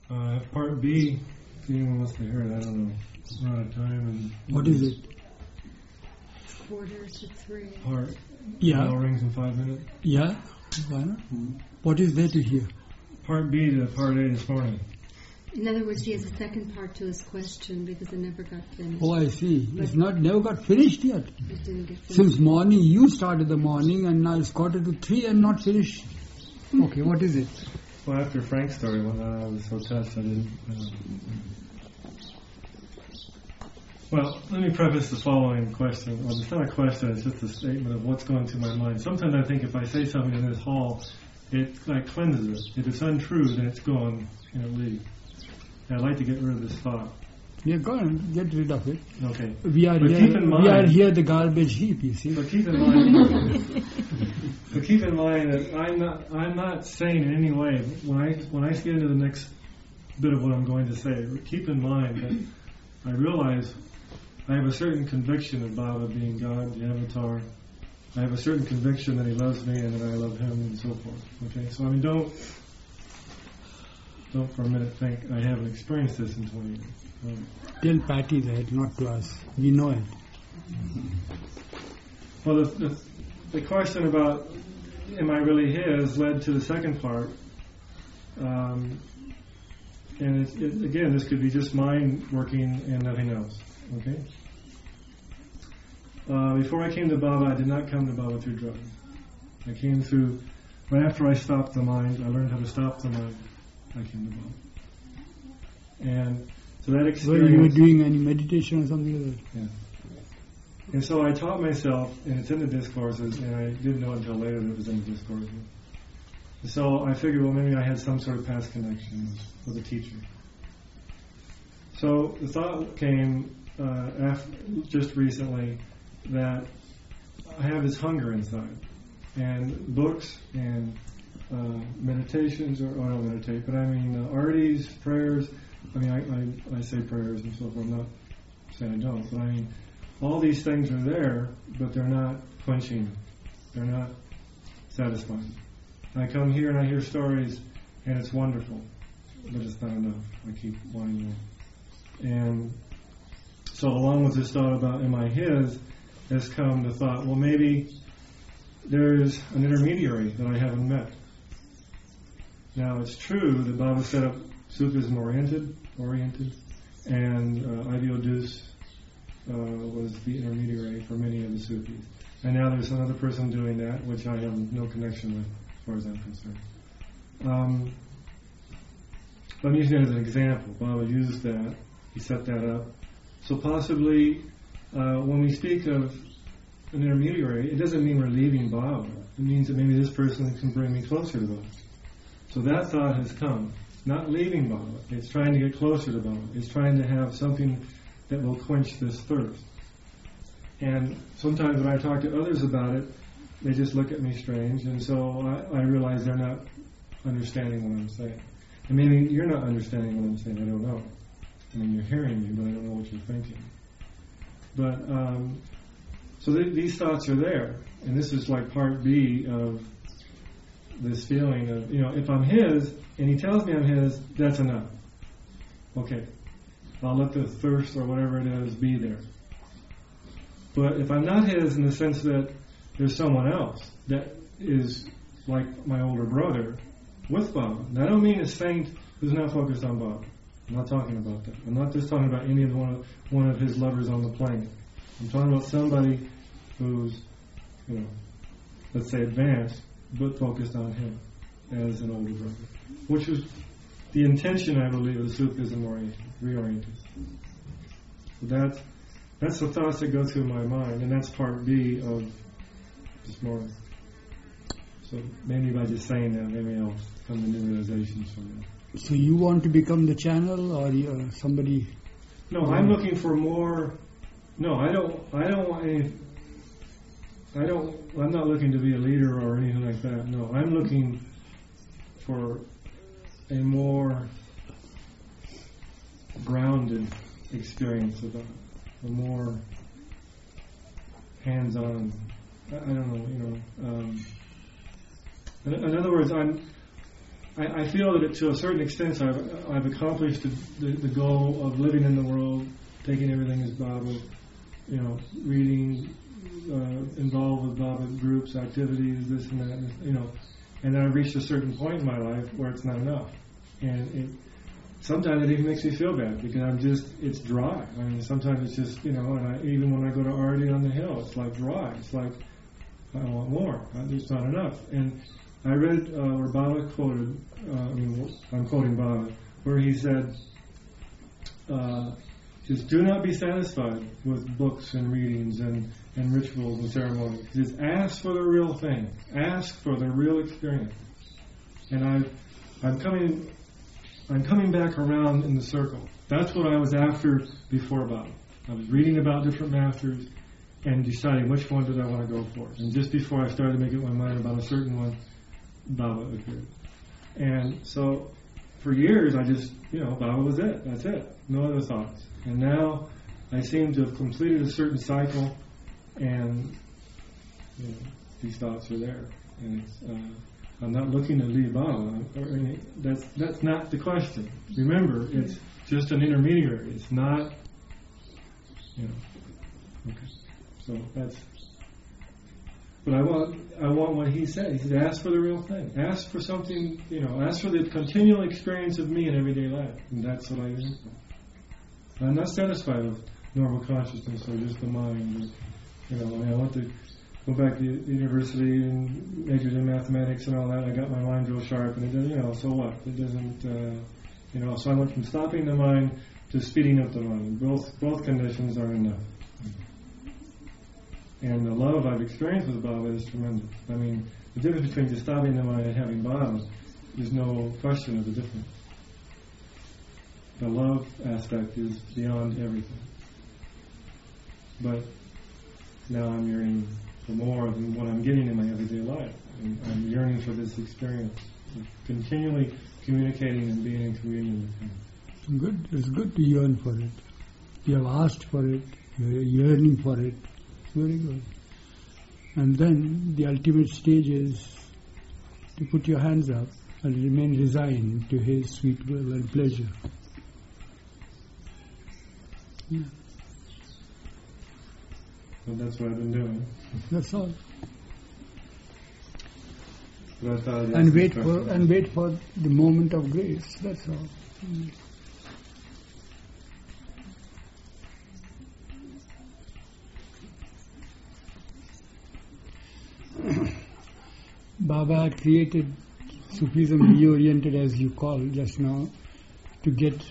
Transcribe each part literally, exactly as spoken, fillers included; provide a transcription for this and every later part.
Uh, part B, if anyone wants to hear it, I don't know. We're out of time. And what is it? Quarter to three. Part. Yeah. Bell rings in five minutes. Yeah. Why not? Mm-hmm. What is there to hear? Part B to part A this morning. In other words, he has a second part to his question because it never got finished. Oh, I see. But it's not never got finished yet. It didn't get finished. Since morning, you started the morning, and now it's quarter to three and not finished. Okay, what is it? Well, after Frank's story, when I was so touched, I didn't. Uh, well, let me preface the following question. Well, it's not a question; it's just a statement of what's going through my mind. Sometimes I think if I say something in this hall, it like cleanses it. If it's untrue, then it's gone and it leaves. And I'd like to get rid of this thought. Yeah, go on, get rid of it. Okay. We are but here. Keep in mind, we are here, the garbage heap. You see. But keep in mind. But keep in mind that I'm not. I'm not saying in any way when I when I get into the next bit of what I'm going to say. Keep in mind that I realize I have a certain conviction of Baba being God, the Avatar. I have a certain conviction that He loves me and that I love Him, and so forth. Okay, so I mean, don't don't for a minute think I haven't experienced this in twenty years. Um, Tell Patty that, not to us. We know it. Well, the, the, the question about am I really His led to the second part. Um, and it, it, again, this could be just mind working and nothing else. Okay? Uh, before I came to Baba, I did not come to Baba through drugs. I came through, right after I stopped the mind, I learned how to stop the mind. I came to Baba. And so that experience... Well, you were doing any meditation or something like that? Yeah. And so I taught myself, and it's in the discourses, and I didn't know until later that it was in the discourses. So I figured, well, maybe I had some sort of past connection with a teacher. So the thought came uh, after, just recently that I have this hunger inside, and books and uh, meditations, or oh, I don't meditate, but I mean uh, artis, prayers. I mean, I, I, I say prayers and so forth. I'm not saying I don't, but I mean, all these things are there, but they're not quenching. They're not satisfying. I come here and I hear stories, and it's wonderful, but it's not enough. I keep wanting more. And so along with this thought about am I His, has come the thought, well, maybe there's an intermediary that I haven't met. Now, it's true that Baba set up Sufism oriented, oriented, and uh, Ivy Odus uh, was the intermediary for many of the Sufis. And now there's another person doing that, which I have no connection with, as far as I'm concerned. Um, I'm using it as an example. Baba used that. He set that up. So possibly, uh, when we speak of an intermediary, it doesn't mean we're leaving Baba. It means that maybe this person can bring me closer to Baba. So that thought has come. Not leaving Baba. It's trying to get closer to Baba. It's trying to have something that will quench this thirst. And sometimes when I talk to others about it, they just look at me strange, and so I, I realize they're not understanding what I'm saying. And maybe you're not understanding what I'm saying, I don't know. I mean, you're hearing me, but I don't know what you're thinking. But, um, so th- these thoughts are there, and this is like part B of this feeling of, you know, if I'm His, and He tells me I'm His, that's enough. Okay, I'll let the thirst or whatever it is be there. But if I'm not His in the sense that there's someone else that is like my older brother with Baba, and I don't mean a saint who's not focused on Baba. I'm not talking about that. I'm not just talking about any of one of, one of His lovers on the planet. I'm talking about somebody who's, you know, let's say advanced, but focused on Him as an older brother, which was the intention, I believe, of the Sufism reoriented. So that's that's the thoughts that go through my mind, and that's part B of this morning. So maybe by just saying that, maybe I'll come to new realizations from that. So you want to become the channel, or uh, somebody? No, I'm looking for more. No, I don't. I don't want any. I don't. I'm not looking to be a leader or anything like that. No, I'm looking for a more grounded experience of that, a more hands-on. I, I don't know. You know. Um, in, in other words, I'm. I, I feel that it, to a certain extent I've, I've accomplished the, the, the goal of living in the world, taking everything as Baba, you know, reading, uh, involved with Baba groups, activities, this and that, and, you know, and then I've reached a certain point in my life where it's not enough. And it, sometimes it even makes me feel bad because I'm just, it's dry. I mean, sometimes it's just, you know, and I, even when I go to Ardi on the Hill, it's like dry. It's like, I want more. It's not enough. And I read uh, where Baba quoted, uh, I mean, I'm quoting Baba, where he said, uh, just do not be satisfied with books and readings and, and rituals and ceremonies. Just ask for the real thing. Ask for the real experience. And I, I'm coming, I'm coming back around in the circle. That's what I was after before Baba. I was reading about different masters and deciding which one did I want to go for. And just before I started making my mind about a certain one, Baba appeared. And so for years I just, you know, Baba was it. That's it. No other thoughts. And now I seem to have completed a certain cycle, and you know, these thoughts are there. And it's, uh, I'm not looking to leave Baba. Or any, that's that's not the question. Remember, it's just an intermediary. It's not, you know. Okay. So that's. But I want I want what he said. He said, ask for the real thing. Ask for something, you know, ask for the continual experience of me in everyday life. And that's what I do. I'm not satisfied with normal consciousness or just the mind. Or, you know, I mean, I want to go back to university and majored in mathematics and all that. I got my mind real sharp, and it doesn't, you know, so what? It doesn't, uh, you know, so I went from stopping the mind to speeding up the mind. Both, both conditions are enough. And the love I've experienced with Baba is tremendous. I mean, the difference between just stopping the mind and having Baba, there's no question of the difference. The love aspect is beyond everything. But now I'm yearning for more than what I'm getting in my everyday life. I'm, I'm yearning for this experience, continually communicating and being in communion with Him. Good. It's good to yearn for it. You have asked for it. You're yearning for it. Very good. And then the ultimate stage is to put your hands up and remain resigned to His sweet will and pleasure. Yeah. Well, that's what I've been doing. That's all. But I thought I'd And ask wait this for question. and wait for the moment of grace. That's all. Mm. Baba had created Sufism reoriented, as you called just now, to get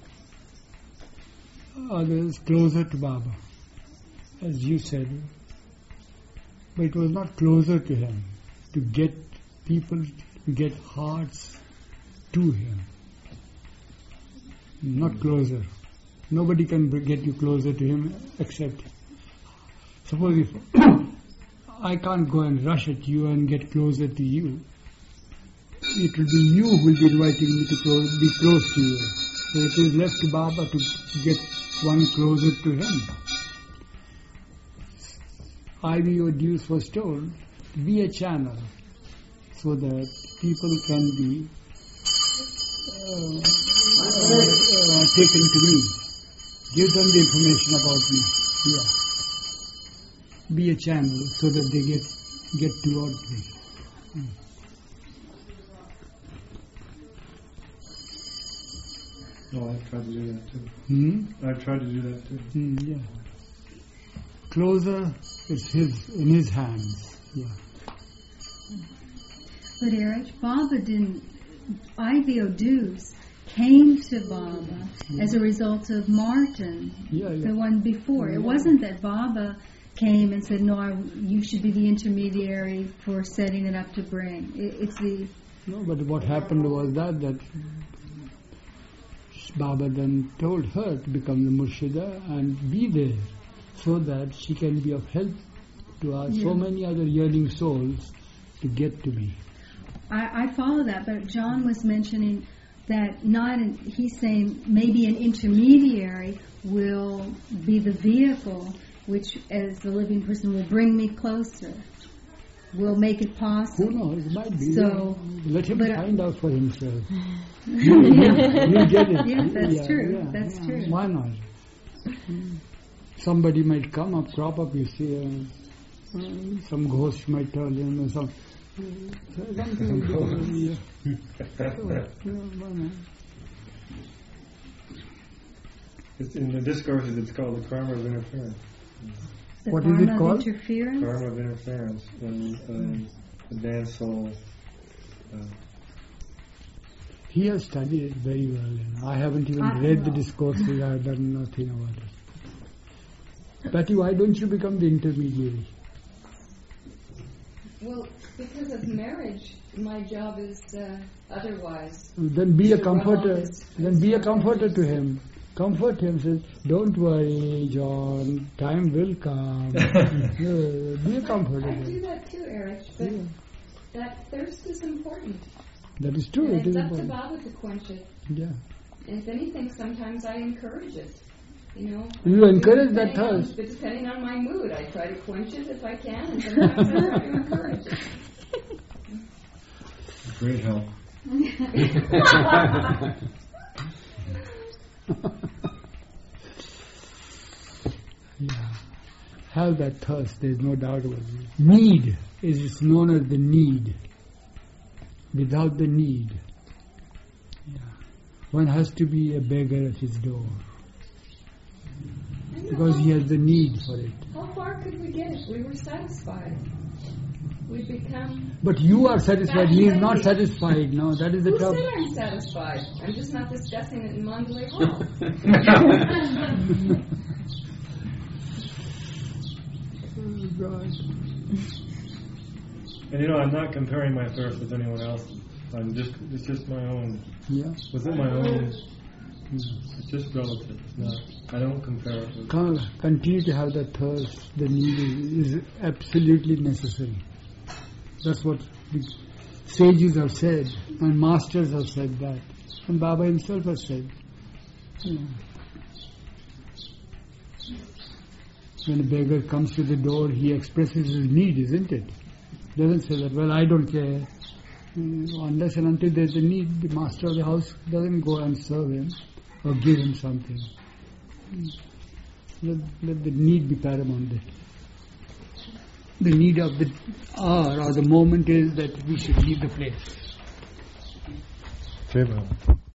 others closer to Baba, as you said. But it was not closer to Him, to get people, to get hearts to Him. Not closer. Nobody can get you closer to Him except, suppose if I can't go and rush at you and get closer to you. It will be you who will be inviting me to close, be close to you. So it is left to Baba to get one closer to Him. I V O Deuce was told, be a channel so that people can be uh, uh, uh, taken to me. Give them the information about me. Yeah. Be a channel so that they get get towards me. Mm. Oh, I've tried to do that too. Hmm? I've tried to do that too. Mm, yeah. Closer is his in his hands. Yeah. But Eric, Baba didn't, I V O Deuce came to Baba Yeah. as a result of Martin, Yeah, yeah. the one before. It Yeah. wasn't that Baba came and said, no, I, you should be the intermediary for setting it up to bring. It, it's the... No, but what happened was that that Baba then told her to become the Murshida and be there so that she can be of help to our, Yeah. so many other yearning souls to get to me. I, I follow that, but John was mentioning that not, an, he's saying maybe an intermediary will be the vehicle which, as the living person, will bring me closer. will make it Who possible. knows? It might be. So, yeah. Let him but, uh, find out for himself. you, you get it. Yeah, that's yeah, true. yeah, That's yeah. true. Why not? Somebody might come up, crop up, you see, uh, uh, some ghost might tell him or some, uh, something like that. Yeah. Yeah, why not? It's in the discourses, it's called the karma of interference. The What is karma it of called? interference? Karma of interference, when um, advanced soul. Uh, He has studied it very well. You know. I haven't even I read the know. discourses. I have done nothing about it. Patty, why don't you become the intermediary? Well, because of marriage, my job is uh, otherwise. Then be a To rub comforter. off his- Then be a comforter to him. Comfort him. Says, "Don't worry, John. Time will come." Yeah, be a comforter. I do that too, Eric, but Yeah. that thirst is important. That is true. And It is it's up to important. Baba to quench it. Yeah. And if anything, sometimes I encourage it. You know. You encourage that Depending on- thirst. But depending on my mood, I try to quench it if I can, and sometimes I try to encourage it. Great help. Yeah. Have that thirst, there is no doubt about it. Need is known as the need. Without the need, yeah, one has to be a beggar at his door because he has the need for it. How far could we get if we were satisfied? We become. But you are satisfied, he is not satisfied. No, that is the Who trouble. said I'm satisfied? I'm just not discussing it in Mandalay Hall. Oh, God. And you know, I'm not comparing my thirst with anyone else's. I'm just, it's just my own, Yeah. within my own, it's just relative. It's not, I don't compare it with. Con- Continue to have that thirst, the need is, is absolutely necessary. That's what the sages have said, and masters have said that. And Baba himself has said. Yeah. When a beggar comes to the door, he expresses his need, isn't it? Doesn't say that, well, I don't care. Mm, Unless and until there's a need, the master of the house doesn't go and serve him or give him something. Mm. Let, let the need be paramount there. The need of the hour or the moment is that we should leave the place. Okay,